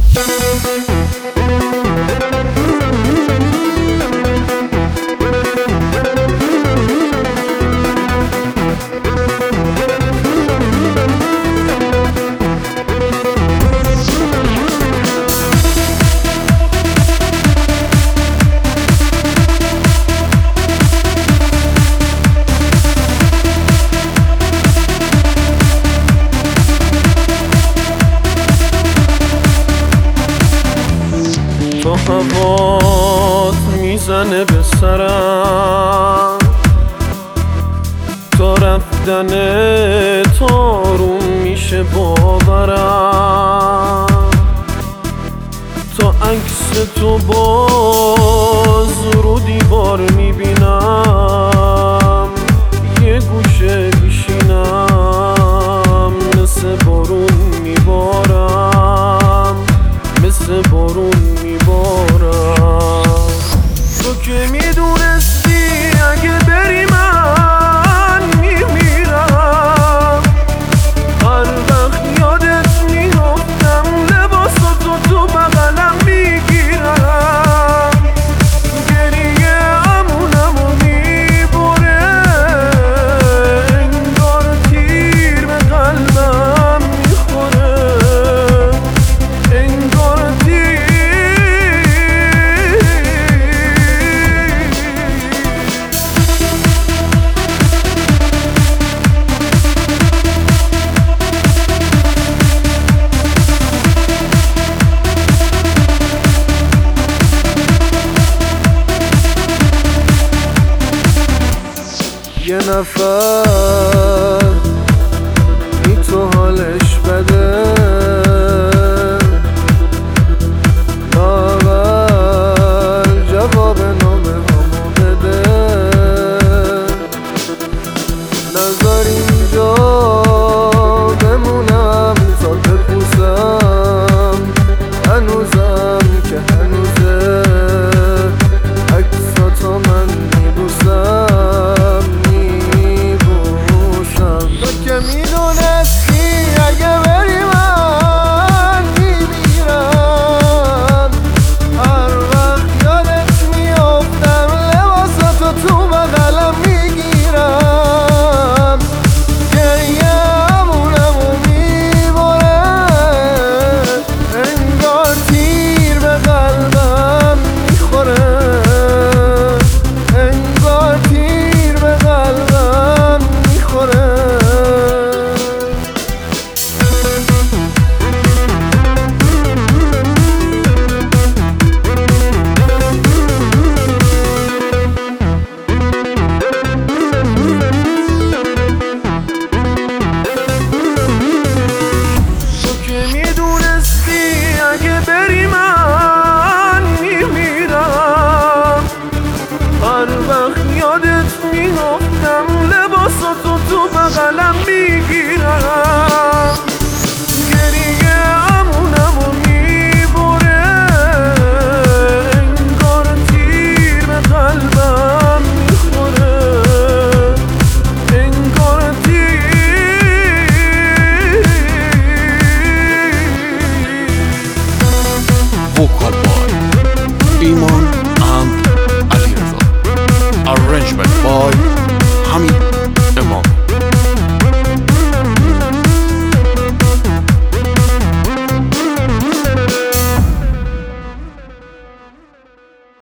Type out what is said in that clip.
تو هوات میزنه به سرم، تا رفتن تارون میشه باورم. تا عکس تو باز رو دیوار میبینم، یه گوشه میشینم، مثل بارون میبارم، مثل بارون میبارم. تو که میدونستی اگه بری من میمیرم، هر وقت یادت میفتم لباساتو تو بغلم میگیرم. گریه امونمو میبره، انگار تیر به قلبم میخوره، انگار تیر. یه نفر